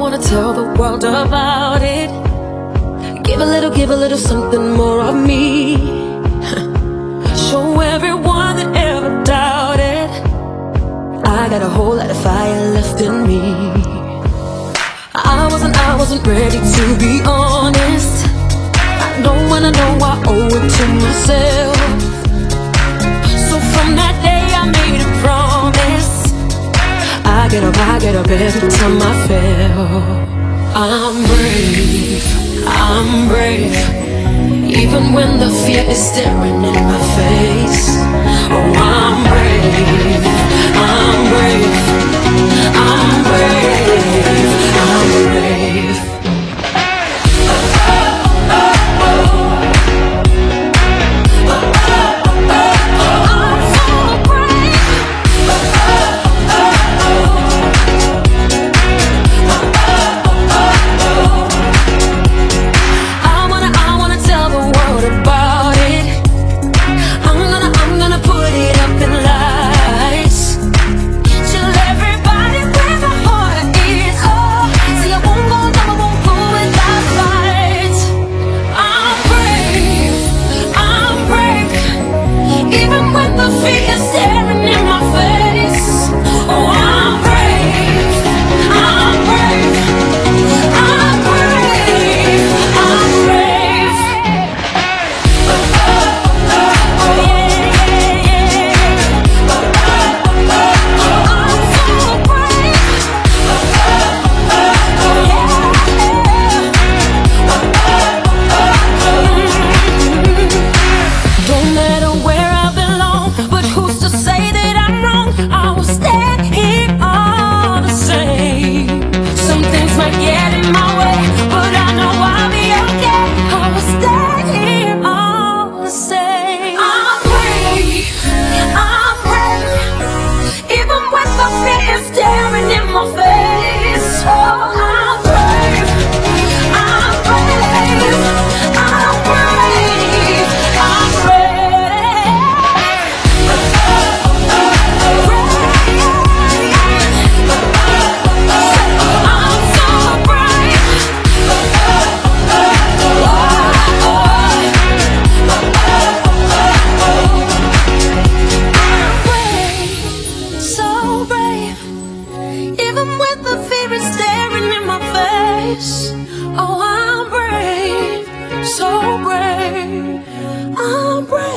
wanna tell the world about it. Give a little something more of me. Show everyone that ever doubted I got a whole lot of fire left in me. I wasn't ready to be honest. I know when I know I owe it to myself. So from that day I made a promise. I get up every time I fail. I'm brave, even when the fear is staring in my face. Oh, I'm brave, I'm brave, I'm brave, I'm brave. Oh, I'm brave, so brave, I'm brave.